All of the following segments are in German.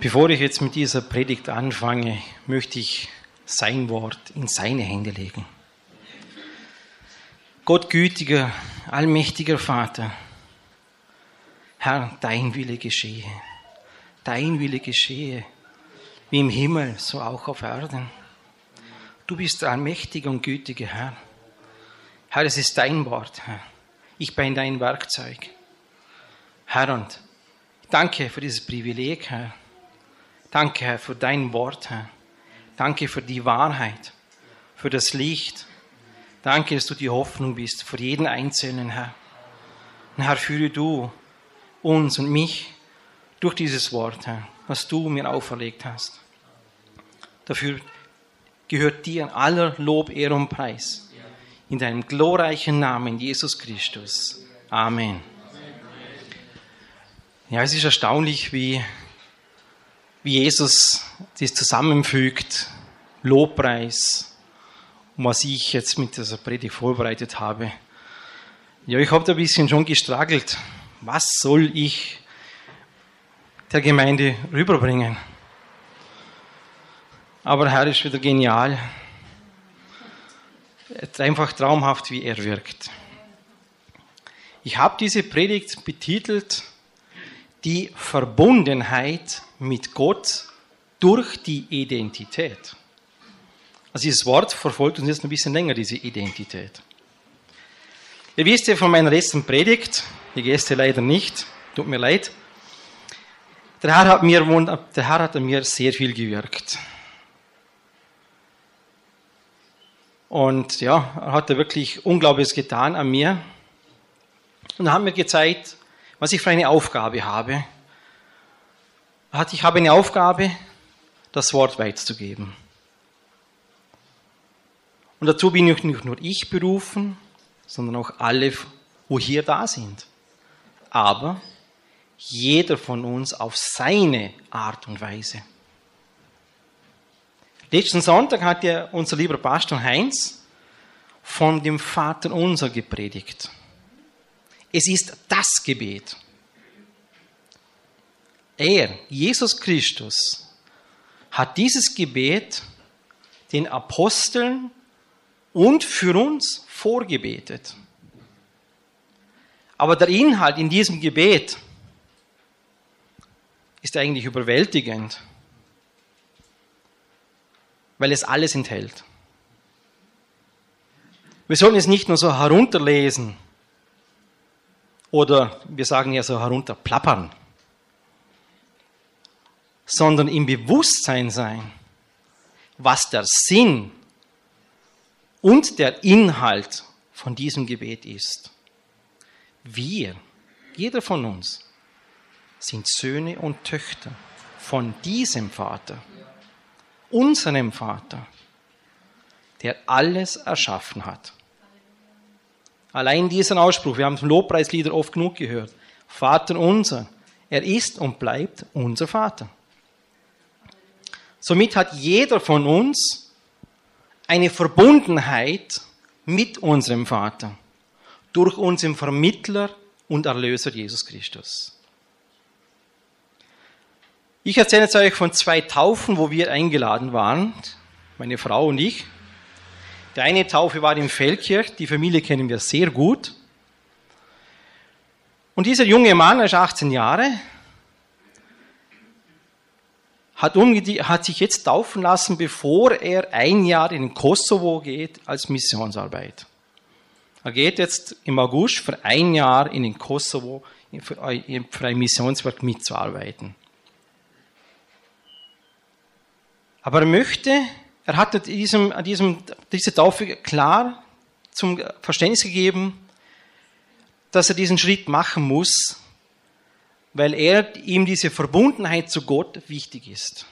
Bevor ich jetzt mit dieser Predigt anfange, möchte ich sein Wort in seine Hände legen. Gott gütiger, allmächtiger Vater, Herr, dein Wille geschehe. Dein Wille geschehe, wie im Himmel, so auch auf Erden. Du bist der allmächtige und gütige Herr. Herr, es ist dein Wort, Herr. Ich bin dein Werkzeug. Herr, und danke für dieses Privileg, Herr. Danke, Herr, für dein Wort, Herr. Danke für die Wahrheit, für das Licht. Danke, dass du die Hoffnung bist für jeden Einzelnen, Herr. Und Herr, führe du uns und mich durch dieses Wort, Herr, was du mir auferlegt hast. Dafür gehört dir aller Lob, Ehre und Preis. In deinem glorreichen Namen, Jesus Christus. Amen. Ja, es ist erstaunlich, wie Jesus das zusammenfügt, Lobpreis, und was ich jetzt mit dieser Predigt vorbereitet habe. Ja, ich habe da ein bisschen schon gestruggelt. Was soll ich der Gemeinde rüberbringen? Aber Herr ist wieder genial. Einfach traumhaft, wie er wirkt. Ich habe diese Predigt betitelt, die Verbundenheit mit Gott durch die Identität. Also dieses Wort verfolgt uns jetzt ein bisschen länger, diese Identität. Ihr wisst ja von meiner letzten Predigt, die Gäste leider nicht, tut mir leid, der Herr hat an mir sehr viel gewirkt. Und ja, er hat da wirklich Unglaubliches getan an mir. Und er hat mir gezeigt, was ich für eine Aufgabe habe. Ich habe eine Aufgabe, das Wort weiterzugeben. Und dazu bin nicht nur ich berufen, sondern auch alle, wo hier da sind. Aber jeder von uns auf seine Art und Weise. Letzten Sonntag hat ja unser lieber Pastor Heinz von dem Vater Unser gepredigt. Es ist das Gebet. Jesus Christus, hat dieses Gebet den Aposteln und für uns vorgebetet. Aber der Inhalt in diesem Gebet ist eigentlich überwältigend, weil es alles enthält. Wir sollen es nicht nur so herunterlesen oder wir sagen ja so herunterplappern, sondern im Bewusstsein sein, was der Sinn und der Inhalt von diesem Gebet ist. Wir, jeder von uns, sind Söhne und Töchter von diesem Vater, unserem Vater, der alles erschaffen hat. Allein diesen Ausspruch, wir haben es im Lobpreislieder oft genug gehört, Vater unser, er ist und bleibt unser Vater. Somit hat jeder von uns eine Verbundenheit mit unserem Vater durch unseren Vermittler und Erlöser Jesus Christus. Ich erzähle jetzt euch von 2 Taufen, wo wir eingeladen waren, meine Frau und ich. Die eine Taufe war in Feldkirch, die Familie kennen wir sehr gut. Und dieser junge Mann, er ist 18 Jahre, hat sich jetzt taufen lassen, bevor er 1 Jahr in den Kosovo geht als Missionsarbeit. Er geht jetzt im August für 1 Jahr in den Kosovo für ein Missionswerk mitzuarbeiten. Aber er hat diese Taufe klar zum Verständnis gegeben, dass er diesen Schritt machen muss, weil ihm diese Verbundenheit zu Gott wichtig ist.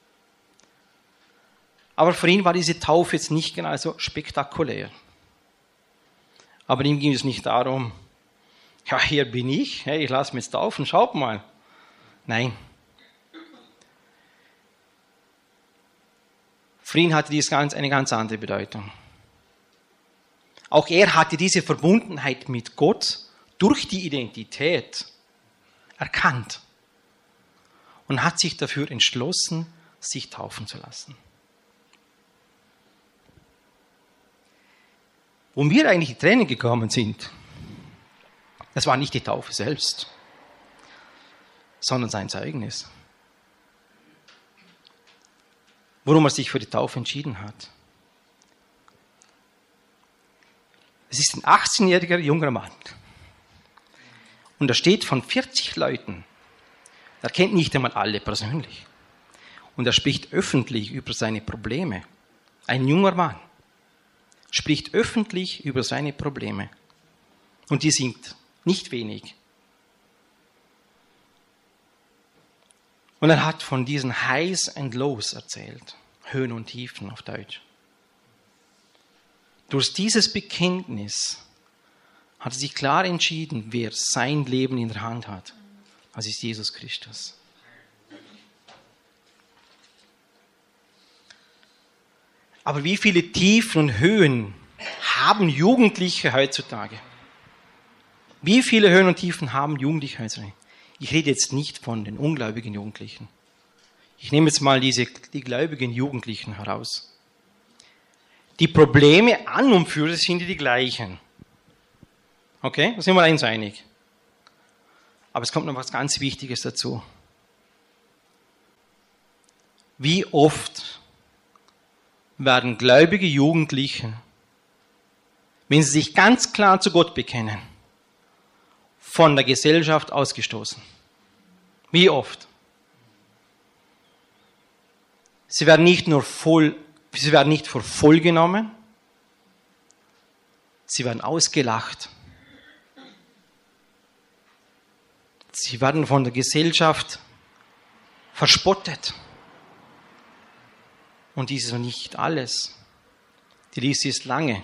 Aber für ihn war diese Taufe jetzt nicht genau so spektakulär. Aber ihm ging es nicht darum, ja, hier bin ich, hey, ich lasse mich jetzt taufen, schaut mal. Nein. Für ihn hatte dies eine ganz andere Bedeutung. Auch er hatte diese Verbundenheit mit Gott durch die Identität erkannt. und hat sich dafür entschlossen, sich taufen zu lassen. Wo mir eigentlich die Tränen gekommen sind, das war nicht die Taufe selbst, sondern sein Zeugnis. Warum er sich für die Taufe entschieden hat. Es ist ein 18-jähriger junger Mann. Und er steht von 40 Leuten. Er kennt nicht einmal alle persönlich. Und er spricht öffentlich über seine Probleme. Ein junger Mann spricht öffentlich über seine Probleme. Und die sind nicht wenig. Und er hat von diesen Highs and Lows erzählt. Höhen und Tiefen auf Deutsch. Durch dieses Bekenntnis hat er sich klar entschieden, wer sein Leben in der Hand hat. Das ist Jesus Christus. Aber wie viele Tiefen und Höhen haben Jugendliche heutzutage? Wie viele Höhen und Tiefen haben Jugendliche heutzutage? Ich rede jetzt nicht von den ungläubigen Jugendlichen. Ich nehme jetzt mal die gläubigen Jugendlichen heraus. Die Probleme an und für sich sind die gleichen. Okay, da sind wir uns einig. Aber es kommt noch was ganz Wichtiges dazu. Wie oft werden gläubige Jugendliche, wenn sie sich ganz klar zu Gott bekennen, von der Gesellschaft ausgestoßen? Wie oft? Sie werden nicht für voll genommen, sie werden ausgelacht. Sie werden von der Gesellschaft verspottet. Und dies ist noch nicht alles. Die Liste ist lange.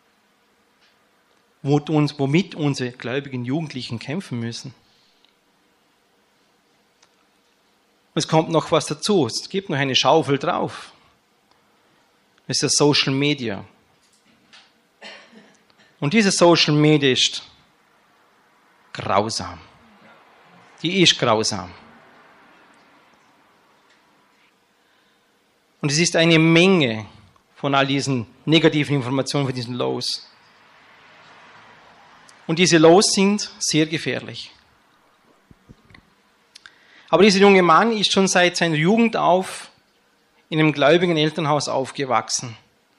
Womit unsere gläubigen Jugendlichen kämpfen müssen. Es kommt noch was dazu. Es gibt noch eine Schaufel drauf. Das ist das Social Media. Und diese Social Media ist grausam. Die ist grausam. Und es ist eine Menge von all diesen negativen Informationen, von diesen Lows. Und diese Lows sind sehr gefährlich. Aber dieser junge Mann ist schon seit seiner Jugend auf in einem gläubigen Elternhaus aufgewachsen.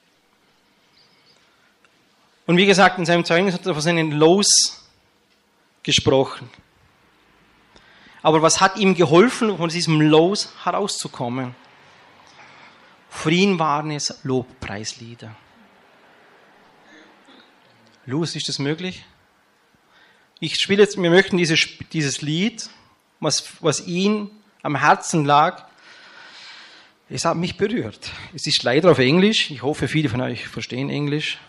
Und wie gesagt, in seinem Zeugnis hat er von seinen Lows gesprochen. Aber was hat ihm geholfen, von diesem Lows herauszukommen? Für ihn waren es Lobpreislieder. Louis, ist das möglich? Wir möchten dieses Lied, was ihm am Herzen lag, es hat mich berührt. Es ist leider auf Englisch. Ich hoffe, viele von euch verstehen Englisch.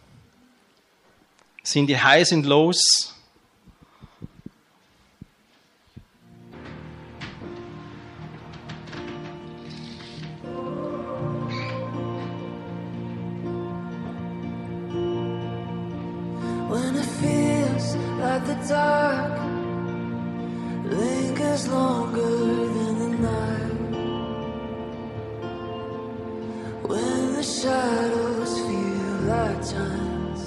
Es sind die Highs und Lows. When it feels like the dark lingers longer than the night, when the shadows feel like giants,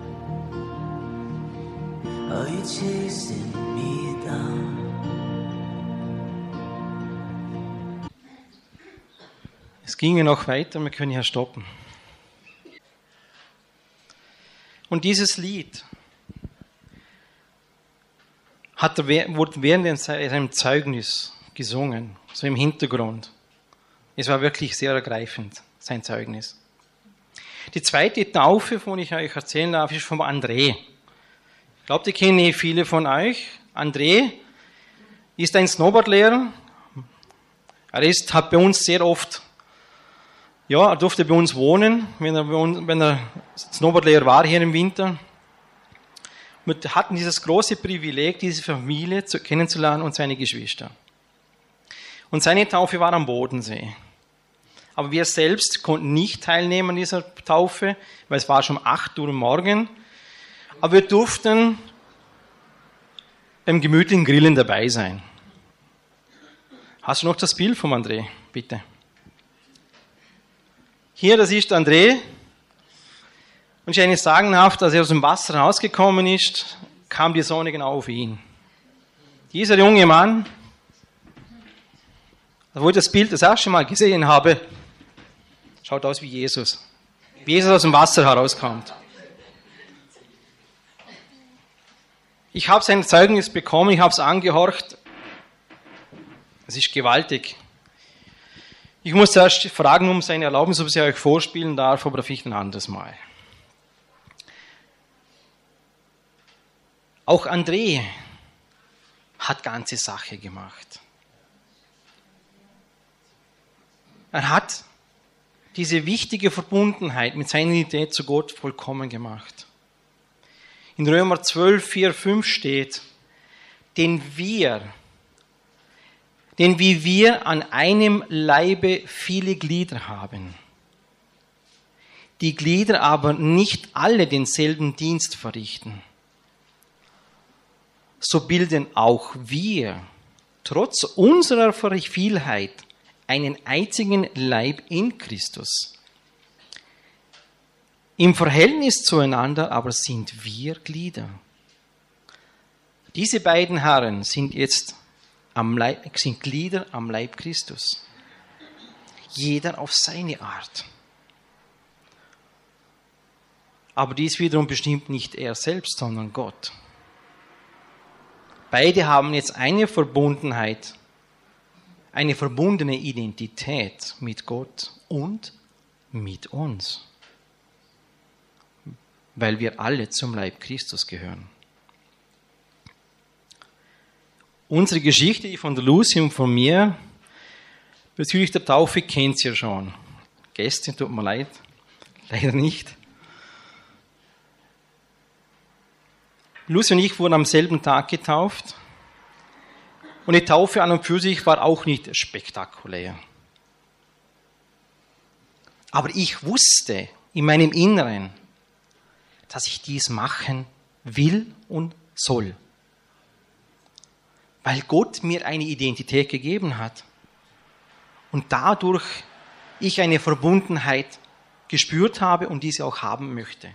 are you chasing me down? Es ginge noch weiter, wir können hier stoppen. Und dieses Lied wurde während seinem Zeugnis gesungen, so im Hintergrund. Es war wirklich sehr ergreifend, sein Zeugnis. Die zweite Taufe, von der ich euch erzählen darf, ist von André. Ich glaube, die kennen viele von euch. André ist ein Snowboardlehrer. Hat bei uns sehr oft, er durfte bei uns wohnen, wenn er Snowboardlehrer war hier im Winter. Wir hatten dieses große Privileg, diese Familie kennenzulernen und seine Geschwister. Und seine Taufe war am Bodensee. Aber wir selbst konnten nicht teilnehmen an dieser Taufe, weil es war schon 8 Uhr morgens. Aber wir durften beim gemütlichen Grillen dabei sein. Hast du noch das Bild vom André, bitte? Hier, das ist André. Und ich kann sagenhaft, als er aus dem Wasser rausgekommen ist, kam die Sonne genau auf ihn. Dieser junge Mann, wo ich das Bild das erste Mal gesehen habe, schaut aus wie Jesus. Wie Jesus aus dem Wasser herauskommt. Ich habe sein Zeugnis bekommen, ich habe es angehorcht. Es ist gewaltig. Ich muss zuerst fragen um seine Erlaubnis, ob ich euch vorspielen darf, aber vielleicht ein anderes Mal. Auch André hat ganze Sache gemacht. Er hat diese wichtige Verbundenheit mit seiner Identität zu Gott vollkommen gemacht. In Römer 12, 4, 5 steht, denn wie wir an einem Leibe viele Glieder haben, die Glieder aber nicht alle denselben Dienst verrichten, so bilden auch wir, trotz unserer Vielheit, einen einzigen Leib in Christus. Im Verhältnis zueinander aber sind wir Glieder. Diese beiden Herren sind jetzt sind Glieder am Leib Christus. Jeder auf seine Art. Aber dies wiederum bestimmt nicht er selbst, sondern Gott. Beide haben jetzt eine Verbundenheit, eine verbundene Identität mit Gott und mit uns. Weil wir alle zum Leib Christus gehören. Unsere Geschichte, die von der Lucy und von mir, bezüglich der Taufe kennt ihr schon. Gäste, tut mir leid, leider nicht. Lucy und ich wurden am selben Tag getauft. Und die Taufe an und für sich war auch nicht spektakulär. Aber ich wusste in meinem Inneren, dass ich dies machen will und soll. Weil Gott mir eine Identität gegeben hat. Und dadurch ich eine Verbundenheit gespürt habe und diese auch haben möchte.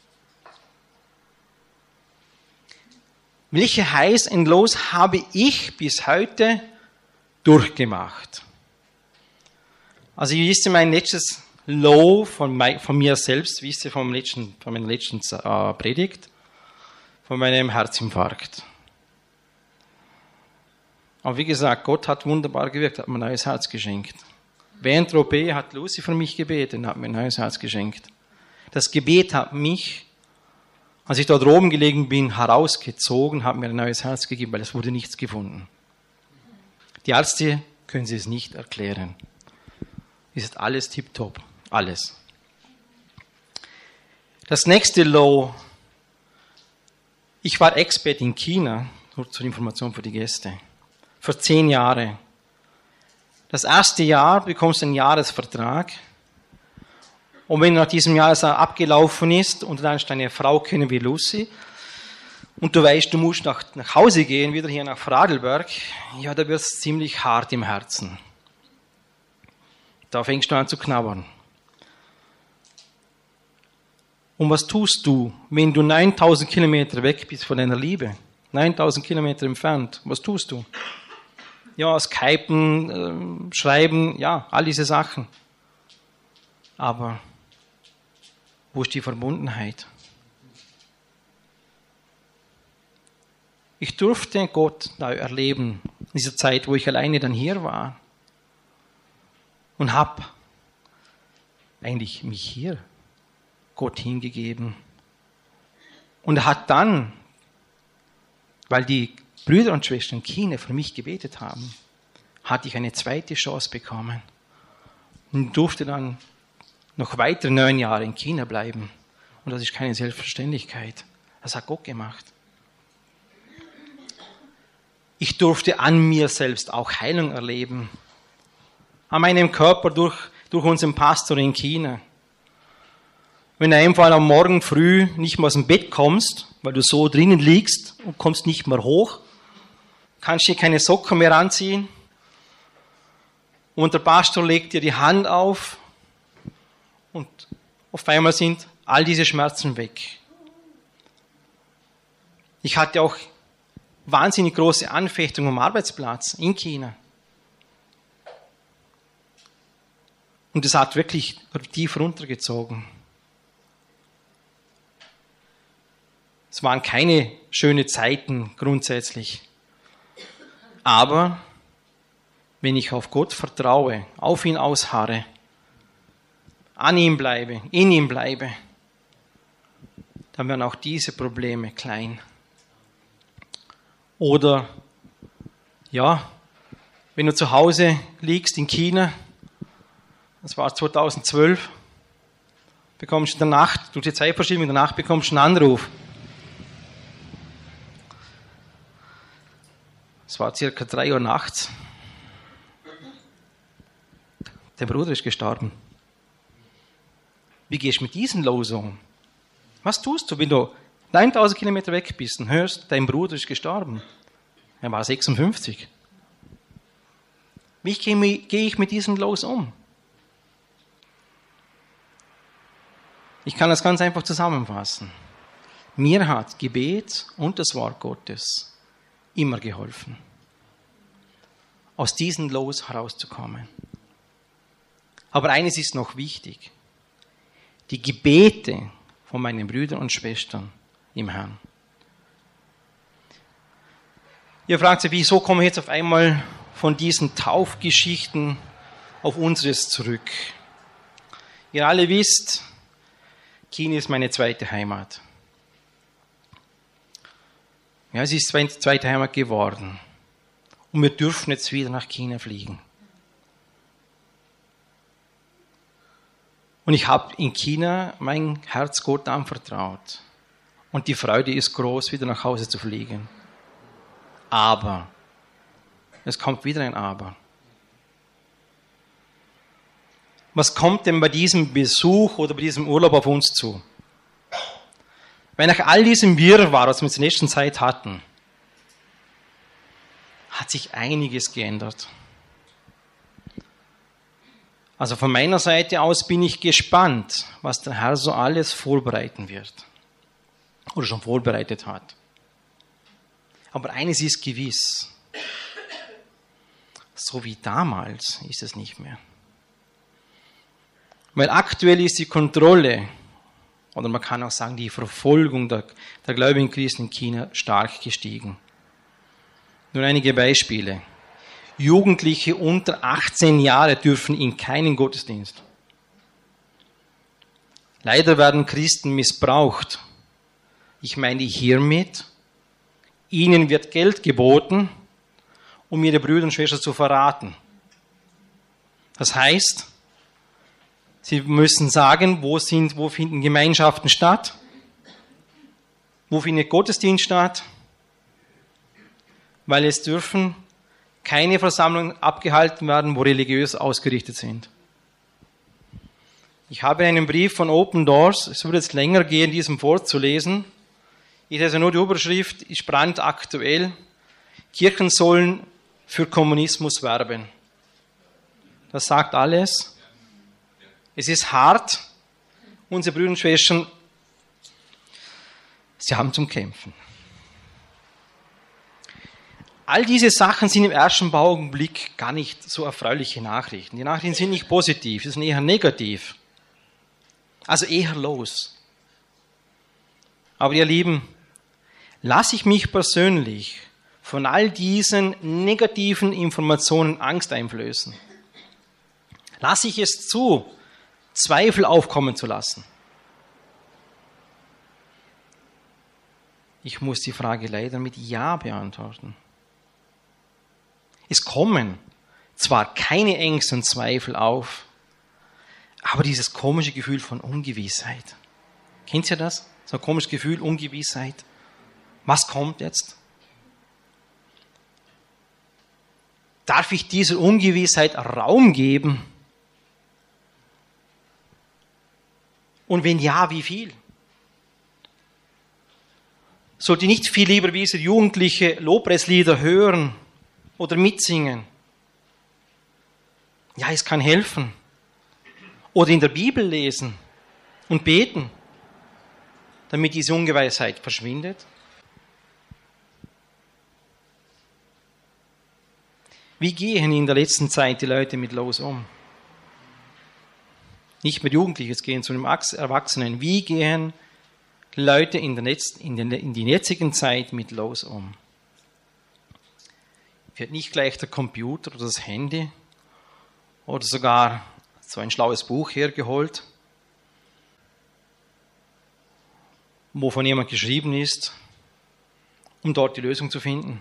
Welche Highs and Lows habe ich bis heute durchgemacht? Also ihr wisst, mein letztes Low von mir selbst, wisst ihr von meiner letzten Predigt, von meinem Herzinfarkt. Aber wie gesagt, Gott hat wunderbar gewirkt, hat mir ein neues Herz geschenkt. Während der OP hat Lucy für mich gebeten, hat mir ein neues Herz geschenkt. Das Gebet hat mich, als ich dort oben gelegen bin, herausgezogen, hat mir ein neues Herz gegeben, weil es wurde nichts gefunden. Die Ärzte können sie es nicht erklären. Es ist alles tipptopp, alles. Das nächste Low. Ich war Expert in China, nur zur Information für die Gäste. Für 10 Jahre. Das erste Jahr bekommst du einen Jahresvertrag. Und wenn nach diesem Jahr abgelaufen ist und dann ist deine Frau kennen wie Lucy und du weißt, du musst nach Hause gehen, wieder hier nach Vorarlberg, ja, da wird es ziemlich hart im Herzen. Da fängst du an zu knabbern. Und was tust du, wenn du 9000 Kilometer weg bist von deiner Liebe? 9000 Kilometer entfernt. Was tust du? Ja, Skypen, Schreiben, ja, all diese Sachen. Aber wo ist die Verbundenheit? Ich durfte Gott da erleben, in dieser Zeit, wo ich alleine dann hier war. Und habe eigentlich mich hier Gott hingegeben. Und er hat dann, weil die Brüder und Schwestern in China für mich gebetet haben, hatte ich eine zweite Chance bekommen. Und durfte dann noch weitere 9 Jahre in China bleiben. Und das ist keine Selbstverständlichkeit. Das hat Gott gemacht. Ich durfte an mir selbst auch Heilung erleben. An meinem Körper durch unseren Pastor in China. Wenn du einfach am Morgen früh nicht mehr aus dem Bett kommst, weil du so drinnen liegst und kommst nicht mehr hoch, kannst dir keine Socken mehr anziehen, und der Pastor legt dir die Hand auf und auf einmal sind all diese Schmerzen weg. Ich hatte auch wahnsinnig große Anfechtungen am Arbeitsplatz in China. Und es hat wirklich tief runtergezogen. Es waren keine schönen Zeiten grundsätzlich. Aber wenn ich auf Gott vertraue, auf ihn ausharre, an ihm bleibe, in ihm bleibe, dann werden auch diese Probleme klein. Oder, ja, wenn du zu Hause liegst in China, das war 2012, bekommst du in der Nacht, durch die Zeitverschiebung in der Nacht bekommst du einen Anruf. Es war circa 3 Uhr nachts. Der Bruder ist gestorben. Wie gehst du mit diesen los um? Was tust du, wenn du 9000 Kilometer weg bist und hörst, dein Bruder ist gestorben? Er war 56. Wie gehe ich mit diesem los um? Ich kann das ganz einfach zusammenfassen. Mir hat Gebet und das Wort Gottes immer geholfen, aus diesem Los herauszukommen. Aber eines ist noch wichtig. Die Gebete von meinen Brüdern und Schwestern im Herrn. Ihr fragt sich, wieso komme ich jetzt auf einmal von diesen Taufgeschichten auf unseres zurück? Ihr alle wisst, China ist meine zweite Heimat. Ja, es ist zweite Heimat geworden. Und wir dürfen jetzt wieder nach China fliegen. Und ich habe in China mein Herz Gott anvertraut. Und die Freude ist groß, wieder nach Hause zu fliegen. Aber, es kommt wieder ein Aber. Was kommt denn bei diesem Besuch oder bei diesem Urlaub auf uns zu? Weil nach all diesem Wirrwarr, was wir in der nächsten Zeit hatten, hat sich einiges geändert. Also von meiner Seite aus bin ich gespannt, was der Herr so alles vorbereiten wird. Oder schon vorbereitet hat. Aber eines ist gewiss. So wie damals ist es nicht mehr. Weil aktuell ist die Kontrolle, oder man kann auch sagen, die Verfolgung der gläubigen Christen in China stark gestiegen. Nur einige Beispiele. Jugendliche unter 18 Jahre dürfen in keinen Gottesdienst. Leider werden Christen missbraucht. Ich meine hiermit, ihnen wird Geld geboten, um ihre Brüder und Schwestern zu verraten. Das heißt, sie müssen sagen, wo finden Gemeinschaften statt, wo findet Gottesdienst statt, weil es dürfen keine Versammlungen abgehalten werden, wo religiös ausgerichtet sind. Ich habe einen Brief von Open Doors, es würde jetzt länger gehen, diesem vorzulesen. Ich lese nur die Überschrift, ist brandaktuell. Kirchen sollen für Kommunismus werben. Das sagt alles. Es ist hart. Unsere Brüder und Schwestern, sie haben zum Kämpfen. All diese Sachen sind im ersten Augenblick gar nicht so erfreuliche Nachrichten. Die Nachrichten sind nicht positiv, sie sind eher negativ. Also eher los. Aber ihr Lieben, lasse ich mich persönlich von all diesen negativen Informationen Angst einflößen? Lasse ich es zu, Zweifel aufkommen zu lassen? Ich muss die Frage leider mit Ja beantworten. Es kommen zwar keine Ängste und Zweifel auf, aber dieses komische Gefühl von Ungewissheit. Kennt ihr das? So ein komisches Gefühl, Ungewissheit. Was kommt jetzt? Darf ich dieser Ungewissheit Raum geben? Und wenn ja, wie viel? Sollte ich nicht viel lieber wie diese Jugendliche Lobpreislieder hören oder mitsingen? Ja, es kann helfen. Oder in der Bibel lesen und beten, damit diese Ungeweisheit verschwindet. Wie gehen in der letzten Zeit die Leute mit Los um? Nicht mit Jugendlichen, es gehen zu den Erwachsenen. Wie gehen Leute in die jetzigen Zeit mit Los um? Wird nicht gleich der Computer oder das Handy oder sogar so ein schlaues Buch hergeholt, wo von jemand geschrieben ist, um dort die Lösung zu finden.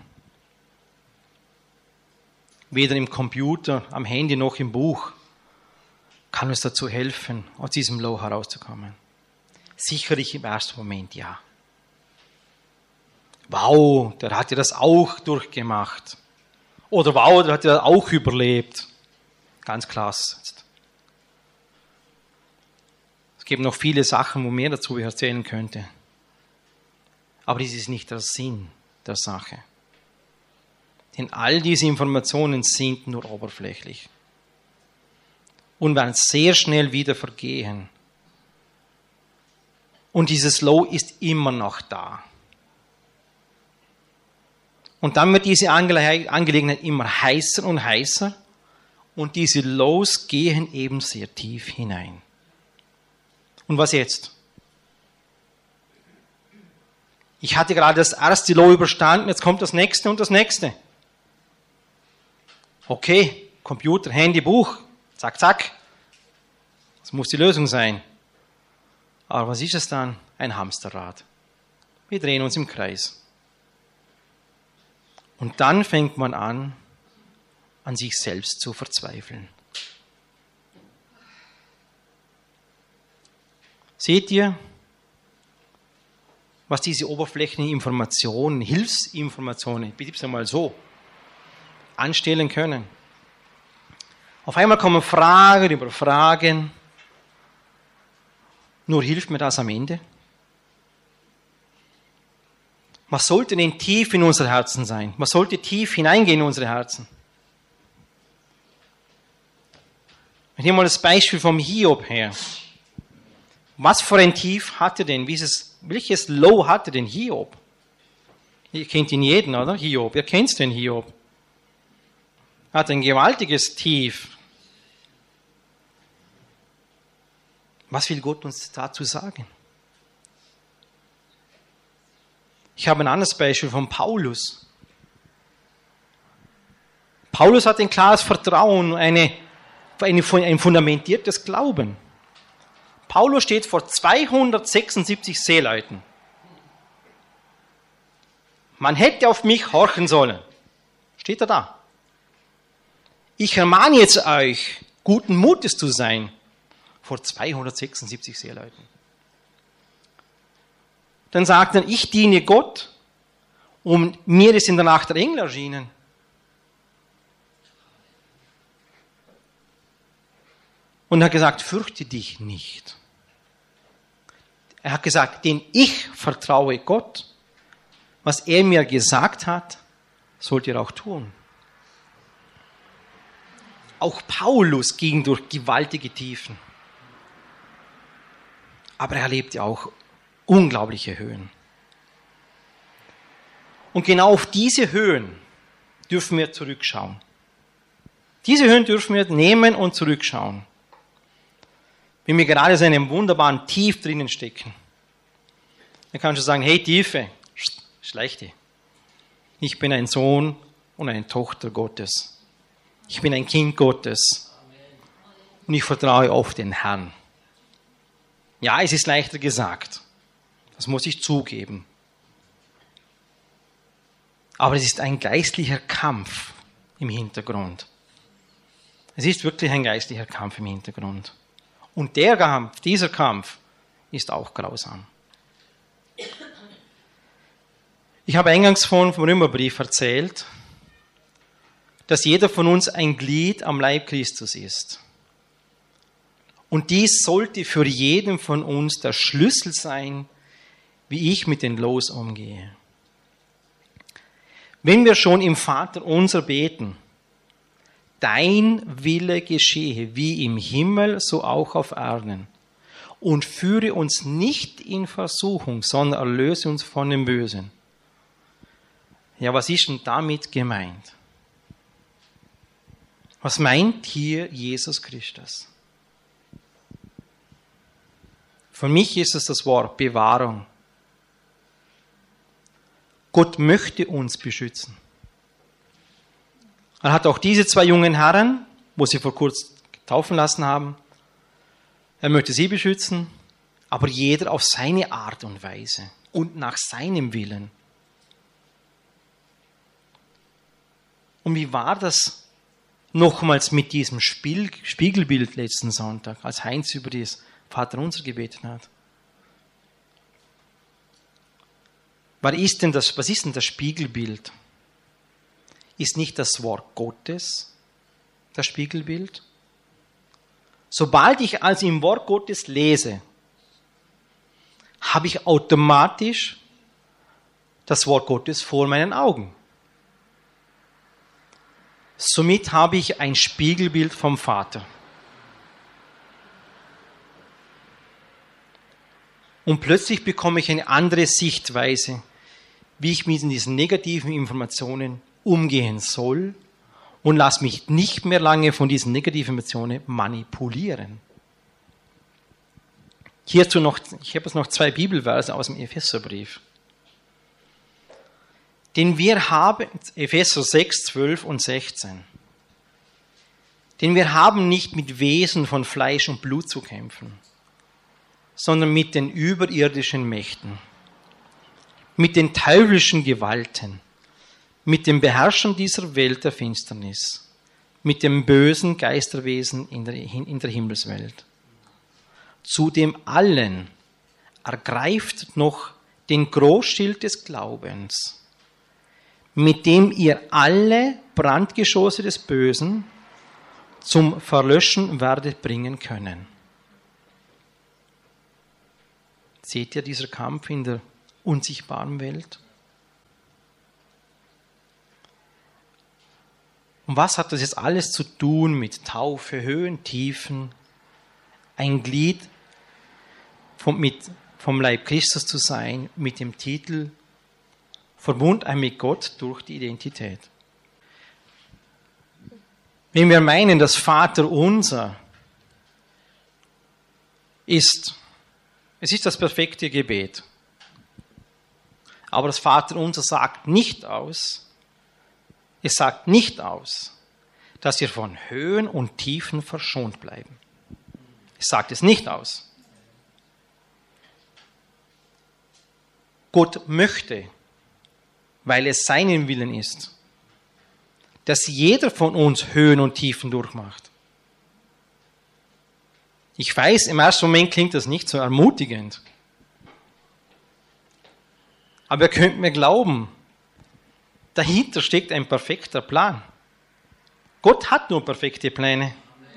Weder im Computer, am Handy noch im Buch kann uns dazu helfen, aus diesem Low herauszukommen. Sicherlich im ersten Moment ja. Wow, der hat ja das auch durchgemacht. Oder wow, der hat ja auch überlebt. Ganz klasse. Es gibt noch viele Sachen, wo mehr dazu ich erzählen könnte. Aber dies ist nicht der Sinn der Sache. Denn all diese Informationen sind nur oberflächlich und werden sehr schnell wieder vergehen. Und dieses Low ist immer noch da. Und dann wird diese Angelegenheit immer heißer und heißer und diese Lows gehen eben sehr tief hinein. Und was jetzt? Ich hatte gerade das erste Low überstanden, jetzt kommt das nächste und das nächste. Okay, Computer, Handy, Buch, zack, zack. Das muss die Lösung sein. Aber was ist es dann? Ein Hamsterrad. Wir drehen uns im Kreis. Und dann fängt man an sich selbst zu verzweifeln. Seht ihr, was diese oberflächlichen Informationen, Hilfsinformationen, ich betreibe es einmal so, anstellen können? Auf einmal kommen Fragen über Fragen. Nur hilft mir das am Ende? Was sollte denn tief in unser Herzen sein? Was sollte tief hineingehen in unsere Herzen? Ich nehme mal das Beispiel vom Hiob her. Was für ein Tief hatte denn, welches Low hatte denn Hiob? Ihr kennt ihn jeden, oder? Hiob, ihr kennt den Hiob. Er hat ein gewaltiges Tief. Was will Gott uns dazu sagen? Ich habe ein anderes Beispiel von Paulus. Paulus hat ein klares Vertrauen, ein fundamentiertes Glauben. Paulus steht vor 276 Seeleuten. Man hätte auf mich horchen sollen. Steht er da? Ich ermahne jetzt euch, guten Mutes zu sein, vor 276 Seeleuten. Dann sagt er, ich diene Gott und mir ist in der Nacht der Engel erschienen. Und er hat gesagt, fürchte dich nicht. Er hat gesagt, denn ich vertraue Gott. Was er mir gesagt hat, sollt ihr auch tun. Auch Paulus ging durch gewaltige Tiefen. Aber er erlebte auch unglaubliche Höhen. Und genau auf diese Höhen dürfen wir zurückschauen. Diese Höhen dürfen wir nehmen und zurückschauen. Wenn wir gerade in einem wunderbaren Tief drinnen stecken, dann kannst du sagen, hey Tiefe, schleichte. Ich bin ein Sohn und eine Tochter Gottes. Ich bin ein Kind Gottes. Und ich vertraue auf den Herrn. Ja, es ist leichter gesagt. Das muss ich zugeben. Aber es ist ein geistlicher Kampf im Hintergrund. Es ist wirklich ein geistlicher Kampf im Hintergrund. Und dieser Kampf ist auch grausam. Ich habe eingangs vom Römerbrief erzählt, dass jeder von uns ein Glied am Leib Christus ist. Und dies sollte für jeden von uns der Schlüssel sein, wie ich mit den Los umgehe. Wenn wir schon im Vater unser beten, dein Wille geschehe, wie im Himmel, so auch auf Erden. Und führe uns nicht in Versuchung, sondern erlöse uns von dem Bösen. Ja, was ist denn damit gemeint? Was meint hier Jesus Christus? Für mich ist es das Wort Bewahrung. Gott möchte uns beschützen. Er hat auch diese zwei jungen Herren, wo sie vor kurzem taufen lassen haben, er möchte sie beschützen, aber jeder auf seine Art und Weise und nach seinem Willen. Und wie war das nochmals mit diesem Spiegelbild letzten Sonntag, als Heinz über das Vaterunser gebetet hat? Was ist denn das Spiegelbild? Ist nicht das Wort Gottes das Spiegelbild? Sobald ich also im Wort Gottes lese, habe ich automatisch das Wort Gottes vor meinen Augen. Somit habe ich ein Spiegelbild vom Vater. Und plötzlich bekomme ich eine andere Sichtweise, wie ich mit diesen negativen Informationen umgehen soll und lasse mich nicht mehr lange von diesen negativen Emotionen manipulieren. Hierzu noch, ich habe jetzt noch 2 Bibelverse aus dem Epheserbrief. Denn wir haben, Epheser 6, 12 und 16. Denn wir haben nicht mit Wesen von Fleisch und Blut zu kämpfen, sondern mit den überirdischen Mächten, mit den teuflischen Gewalten, mit den Beherrschern dieser Welt der Finsternis, mit dem bösen Geisterwesen in der Himmelswelt. Zu dem allen ergreift noch den Großschild des Glaubens, mit dem ihr alle Brandgeschosse des Bösen zum Verlöschen werdet bringen können. Seht ihr dieser Kampf in der unsichtbaren Welt? Und was hat das jetzt alles zu tun mit Taufe, Höhen, Tiefen, ein Glied vom Leib Christus zu sein, mit dem Titel Verbund mit Gott durch die Identität? Wenn wir meinen, das Vaterunser es ist das perfekte Gebet, aber das Vaterunser sagt nicht aus, es sagt nicht aus, dass wir von Höhen und Tiefen verschont bleiben. Es sagt es nicht aus. Gott möchte, weil es seinen Willen ist, dass jeder von uns Höhen und Tiefen durchmacht. Ich weiß, im ersten Moment klingt das nicht so ermutigend. Aber ihr könnt mir glauben, dahinter steckt ein perfekter Plan. Gott hat nur perfekte Pläne.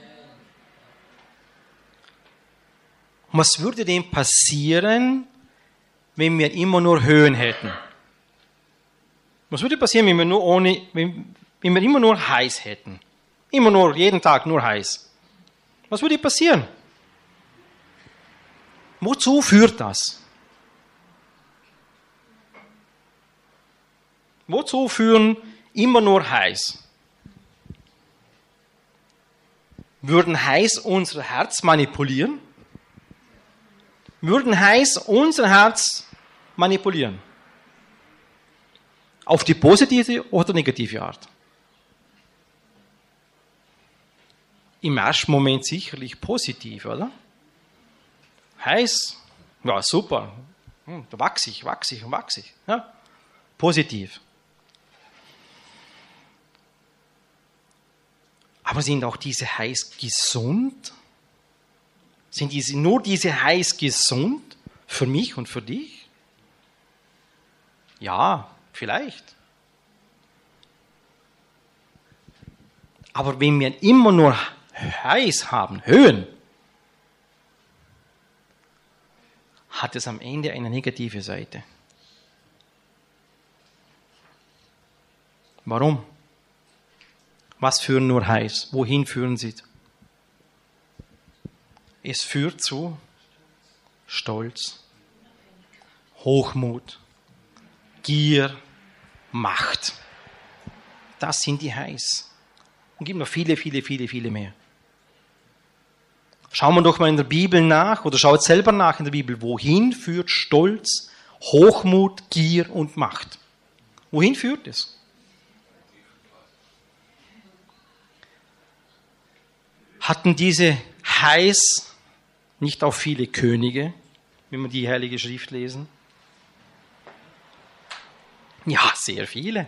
Und was würde denn passieren, wenn wir immer nur Höhen hätten? Was würde passieren, wenn wir immer nur heiß hätten? Immer nur, jeden Tag nur heiß. Was würde passieren? Wozu führt das? Wozu führen immer nur heiß? Würden heiß unser Herz manipulieren? Würden heiß unser Herz manipulieren? Auf die positive oder negative Art? Im ersten Moment sicherlich positiv, oder? Heiß, ja super, da wachse ich. Ja? Positiv. Aber sind auch diese heiß gesund? Sind nur diese heiß gesund für mich und für dich? Ja, vielleicht. Aber wenn wir immer nur heiß haben, Höhen, hat es am Ende eine negative Seite. Warum? Was führen nur heiß? Wohin führen sie? Es führt zu Stolz, Hochmut, Gier, Macht. Das sind die heiß. Und gibt noch viele, viele, viele, viele mehr. Schauen wir doch mal in der Bibel nach oder schaut selber nach in der Bibel. Wohin führt Stolz, Hochmut, Gier und Macht? Wohin führt es? Hatten diese heiß nicht auch viele Könige, wenn wir die Heilige Schrift lesen? Ja, sehr viele.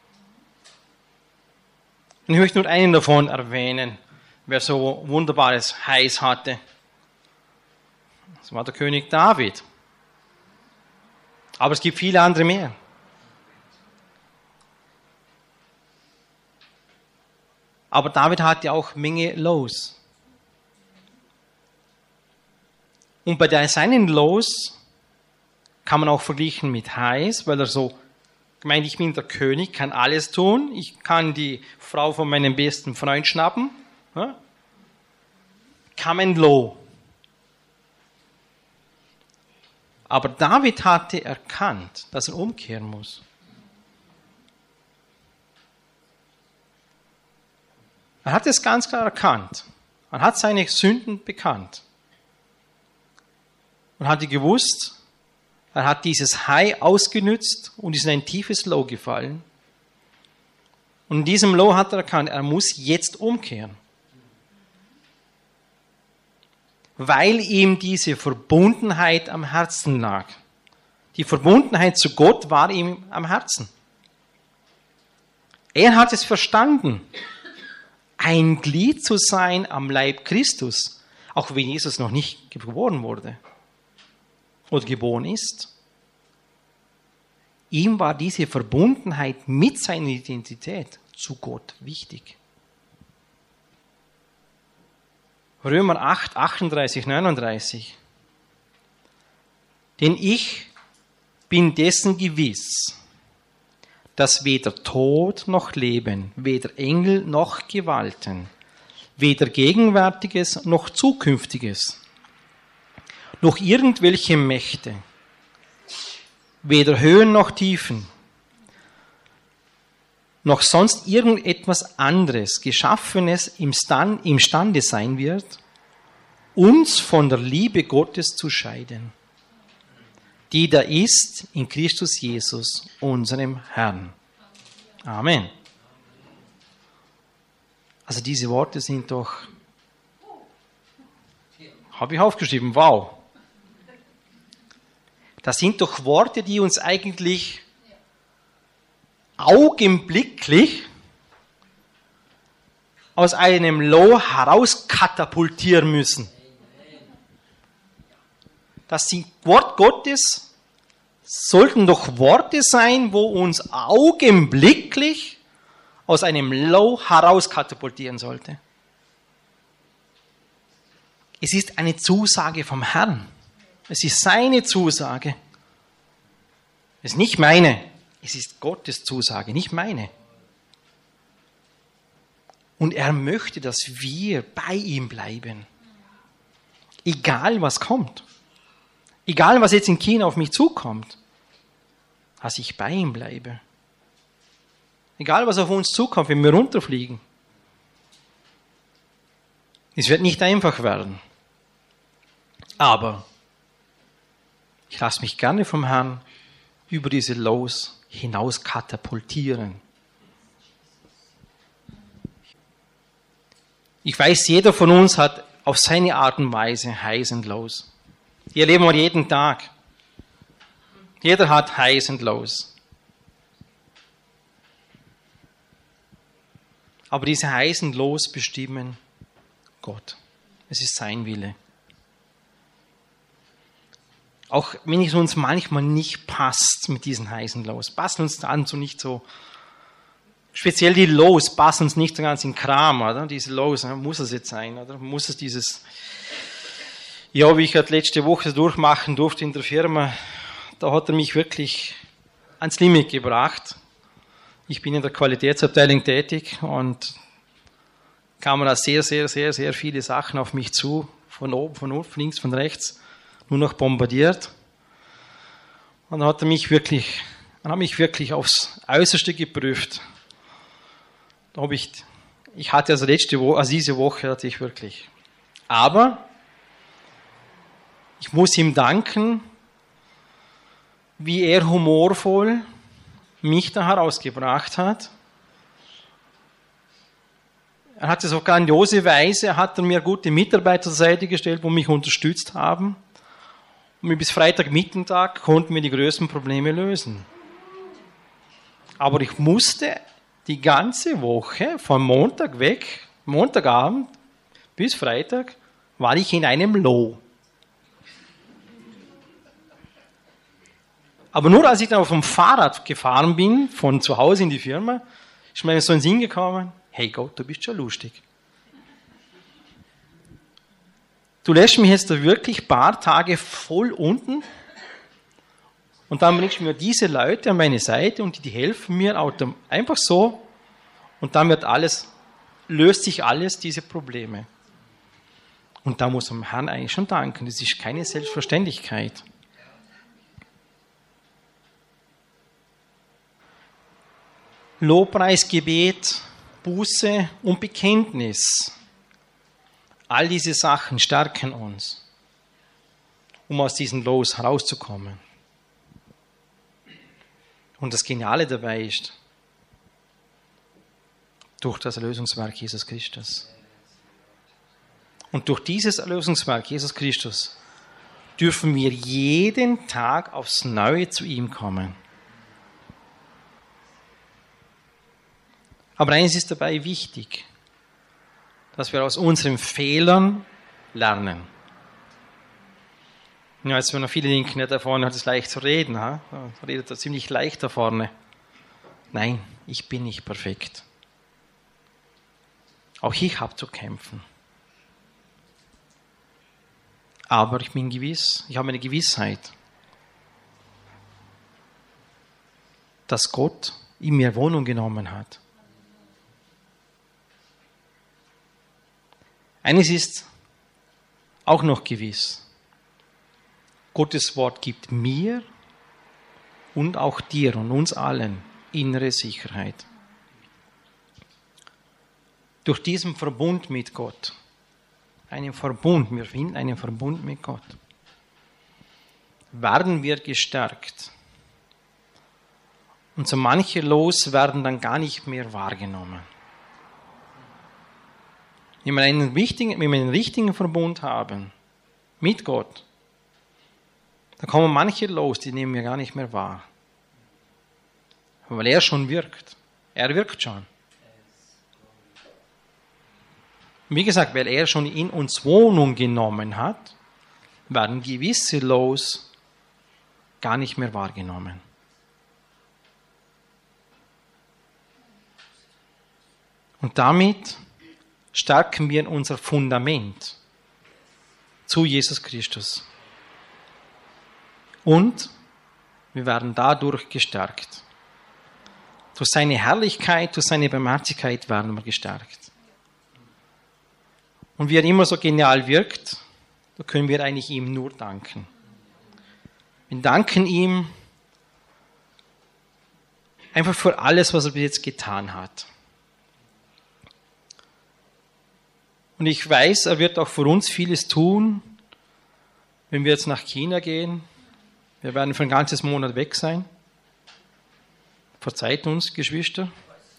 Und ich möchte nur einen davon erwähnen, wer so wunderbares Heiß hatte. Das war der König David. Aber es gibt viele andere mehr. Aber David hatte auch Menge Lows. Und bei seinen Lows kann man auch vergleichen mit Highs, weil er so gemeint, ich bin der König, kann alles tun. Ich kann die Frau von meinem besten Freund schnappen. Ja? Kam ein Low. Aber David hatte erkannt, dass er umkehren muss. Er hat es ganz klar erkannt. Er hat seine Sünden bekannt. Und hatte gewusst, er hat dieses High ausgenützt und ist in ein tiefes Low gefallen. Und in diesem Low hat er erkannt, er muss jetzt umkehren. Weil ihm diese Verbundenheit am Herzen lag. Die Verbundenheit zu Gott war ihm am Herzen. Er hat es verstanden, ein Glied zu sein am Leib Christus, auch wenn Jesus noch nicht geboren wurde oder geboren ist. Ihm war diese Verbundenheit mit seiner Identität zu Gott wichtig. Römer 8, 38, 39. Denn ich bin dessen gewiss, dass weder Tod noch Leben, weder Engel noch Gewalten, weder Gegenwärtiges noch Zukünftiges, noch irgendwelche Mächte, weder Höhen noch Tiefen, noch sonst irgendetwas anderes, Geschaffenes imstande sein wird, uns von der Liebe Gottes zu scheiden, die da ist in Christus Jesus, unserem Herrn. Amen. Also diese Worte sind doch, habe ich aufgeschrieben, wow. Das sind doch Worte, die uns eigentlich augenblicklich aus einem Low herauskatapultieren müssen. Das sind Wort Gottes, sollten doch Worte sein, wo uns augenblicklich aus einem Low herauskatapultieren sollte. Es ist eine Zusage vom Herrn. Es ist seine Zusage. Es ist nicht meine. Es ist Gottes Zusage, nicht meine. Und er möchte, dass wir bei ihm bleiben. Egal was kommt. Egal was jetzt in China auf mich zukommt. Dass ich bei ihm bleibe. Egal was auf uns zukommt, wenn wir runterfliegen. Es wird nicht einfach werden. Aber ich lasse mich gerne vom Herrn über diese Lows hinaus katapultieren. Ich weiß, jeder von uns hat auf seine Art und Weise Highs und Lows. Die erleben wir jeden Tag. Jeder hat Highs und Lows. Aber diese Highs und Lows bestimmen Gott. Es ist sein Wille. Auch wenn es uns manchmal nicht passt mit diesen Highs und Lows, passen uns dann so nicht so, speziell die Lows passen uns nicht so ganz in Kram, oder? Diese Lows, muss es jetzt sein, oder? Muss es dieses, ja, wie ich halt letzte Woche durchmachen durfte in der Firma, da hat er mich wirklich ans Limit gebracht. Ich bin in der Qualitätsabteilung tätig und kamen da sehr, sehr, sehr, sehr viele Sachen auf mich zu, von oben, von unten, links, von rechts, nur noch bombardiert. Und dann hat er mich wirklich aufs Äußerste geprüft. Ich hatte also diese Woche hatte ich wirklich. Aber ich muss ihm danken, wie er humorvoll mich da herausgebracht hat. Er hatte so grandiose Weise, hat er mir gute Mitarbeiter zur Seite gestellt, die mich unterstützt haben. Und bis Freitagmittag konnten wir die größten Probleme lösen. Aber ich musste die ganze Woche, von Montag weg, Montagabend bis Freitag, war ich in einem Low. Aber nur als ich dann auf dem Fahrrad gefahren bin, von zu Hause in die Firma, ist mir so in den Sinn gekommen, hey Gott, du bist schon lustig. Du lässt mich jetzt da wirklich ein paar Tage voll unten und dann bringst du mir diese Leute an meine Seite und die helfen mir einfach so und dann löst sich alles diese Probleme. Und da muss man dem Herrn eigentlich schon danken, das ist keine Selbstverständlichkeit. Lobpreis, Gebet, Buße und Bekenntnis. All diese Sachen stärken uns, um aus diesen Lows herauszukommen. Und das Geniale dabei ist, durch das Erlösungswerk Jesus Christus. Und durch dieses Erlösungswerk Jesus Christus dürfen wir jeden Tag aufs Neue zu ihm kommen. Aber eines ist dabei wichtig, dass wir aus unseren Fehlern lernen. Ja, jetzt, wenn noch viele denken, ja, da vorne hat es leicht zu reden, ha? Da redet er ziemlich leicht da vorne. Nein, ich bin nicht perfekt. Auch ich habe zu kämpfen. Aber ich bin gewiss, ich habe eine Gewissheit, dass Gott in mir Wohnung genommen hat. Eines ist auch noch gewiss. Gottes Wort gibt mir und auch dir und uns allen innere Sicherheit. Durch diesen Verbund mit Gott, wir finden einen Verbund mit Gott, werden wir gestärkt. Und so manche Los werden dann gar nicht mehr wahrgenommen. Wenn wir einen richtigen Verbund haben mit Gott, dann kommen manche los, die nehmen wir gar nicht mehr wahr. Weil er schon wirkt. Er wirkt schon. Wie gesagt, weil er schon in uns Wohnung genommen hat, werden gewisse Los gar nicht mehr wahrgenommen. Und damit stärken wir unser Fundament zu Jesus Christus. Und wir werden dadurch gestärkt. Durch seine Herrlichkeit, durch seine Barmherzigkeit werden wir gestärkt. Und wie er immer so genial wirkt, da können wir eigentlich ihm nur danken. Wir danken ihm einfach für alles, was er bis jetzt getan hat. Und ich weiß, er wird auch für uns vieles tun, wenn wir jetzt nach China gehen. Wir werden für ein ganzes Monat weg sein. Verzeiht uns, Geschwister.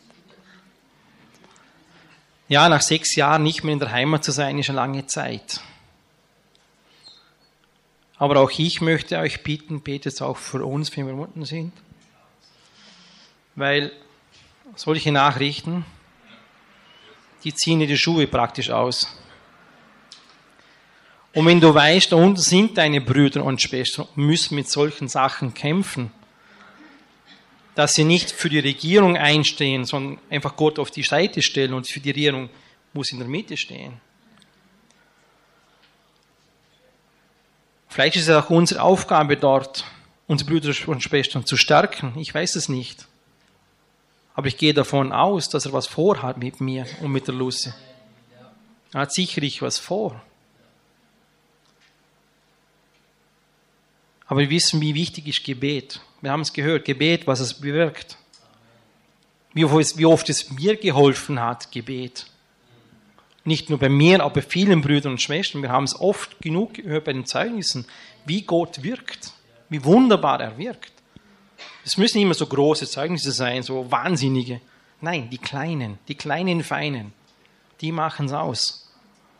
Ja, nach 6 Jahren nicht mehr in der Heimat zu sein, ist eine lange Zeit. Aber auch ich möchte euch bitten, betet auch für uns, wenn wir unten sind. Weil solche Nachrichten, die ziehen dir die Schuhe praktisch aus. Und wenn du weißt, da unten sind deine Brüder und Schwestern und müssen mit solchen Sachen kämpfen, dass sie nicht für die Regierung einstehen, sondern einfach Gott auf die Seite stellen und für die Regierung muss in der Mitte stehen. Vielleicht ist es auch unsere Aufgabe dort, unsere Brüder und Schwestern zu stärken. Ich weiß es nicht. Aber ich gehe davon aus, dass er was vorhat mit mir und mit der Lucy. Er hat sicherlich was vor. Aber wir wissen, wie wichtig ist Gebet. Wir haben es gehört, Gebet, was es bewirkt. Wie oft es mir geholfen hat, Gebet. Nicht nur bei mir, aber bei vielen Brüdern und Schwestern. Wir haben es oft genug gehört bei den Zeugnissen, wie Gott wirkt, wie wunderbar er wirkt. Es müssen nicht immer so große Zeugnisse sein, so wahnsinnige. Nein, die kleinen Feinen, die machen es aus.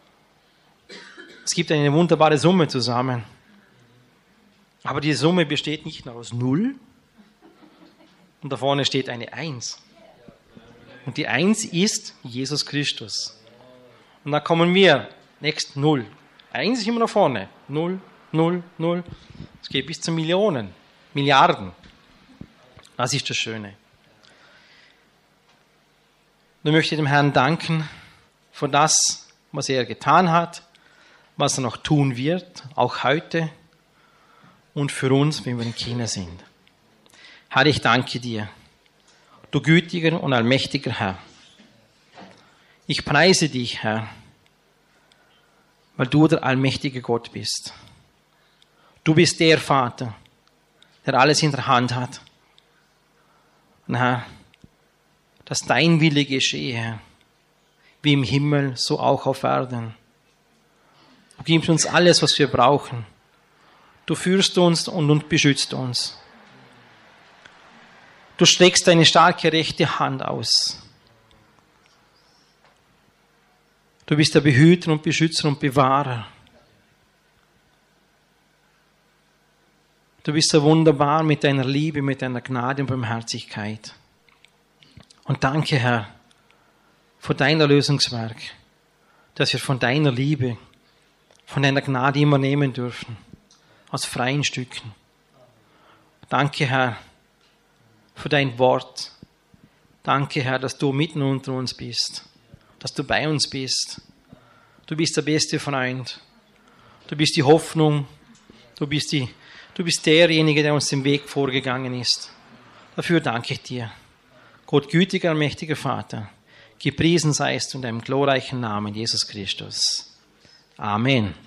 Es gibt eine wunderbare Summe zusammen. Aber die Summe besteht nicht nur aus 0 und da vorne steht eine 1. Und die 1 ist Jesus Christus. Und dann kommen wir, next 0. 1 ist immer nach vorne. 0, 0, 0. Es geht bis zu Millionen, Milliarden. Das ist das Schöne. Und ich möchte dem Herrn danken für das, was er getan hat, was er noch tun wird, auch heute und für uns, wenn wir in China sind. Herr, ich danke dir, du gütiger und allmächtiger Herr. Ich preise dich, Herr, weil du der allmächtige Gott bist. Du bist der Vater, der alles in der Hand hat. Und Herr, dass dein Wille geschehe, Herr, wie im Himmel, so auch auf Erden. Du gibst uns alles, was wir brauchen. Du führst uns und beschützt uns. Du streckst deine starke rechte Hand aus. Du bist der Behüter und Beschützer und Bewahrer. Du bist so wunderbar mit deiner Liebe, mit deiner Gnade und Barmherzigkeit. Und danke, Herr, für dein Erlösungswerk, dass wir von deiner Liebe, von deiner Gnade immer nehmen dürfen, aus freien Stücken. Danke, Herr, für dein Wort. Danke, Herr, dass du mitten unter uns bist, dass du bei uns bist. Du bist der beste Freund. Du bist die Hoffnung. Du bist derjenige, der uns den Weg vorgegangen ist. Dafür danke ich dir. Gott, gütiger, mächtiger Vater, gepriesen seist du in deinem glorreichen Namen, Jesus Christus. Amen.